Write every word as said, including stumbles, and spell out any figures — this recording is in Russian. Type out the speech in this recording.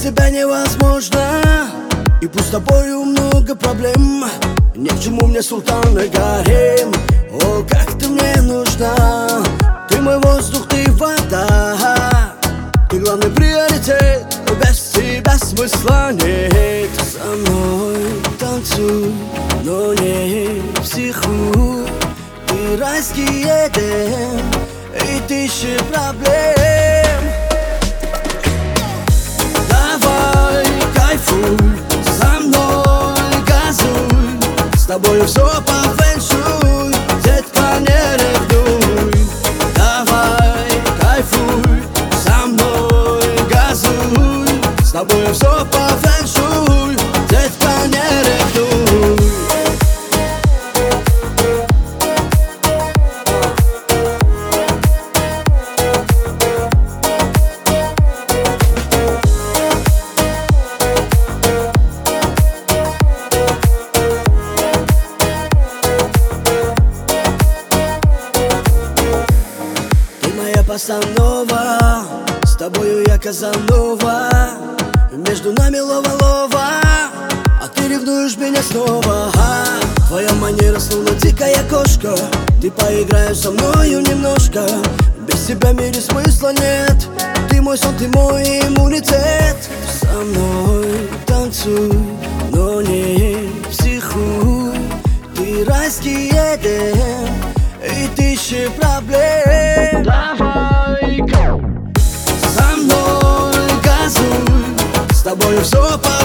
тебя невозможно. И пусть с тобою много проблем, ни к чему мне султан и гарем. О, как ты мне нужна, ты мой воздух, ты вода, ты главный приоритет, без тебя смысла нет. Со мной танцуй, но не психуй, ты райский Эдем и тысячи проблем. Давай кайфуй, со мной газуй, с тобой все по фэншуй, детка, не ревнуй. Давай кайфуй, со мной газуй, с тобой все по фэншуй, детка, не ревнуй. Постанова, с тобою я Казанова, между нами лова-лова, а ты ревнуешь меня снова. Твоя манера словно дикая кошка, ты поиграешь со мною немножко. Без тебя в мире смысла нет, ты мой сон, ты мой иммунитет. Со мной танцуй, но не психуй, ты райский Эдем и тысячи проблем. Давай со мной газуй, с тобой все по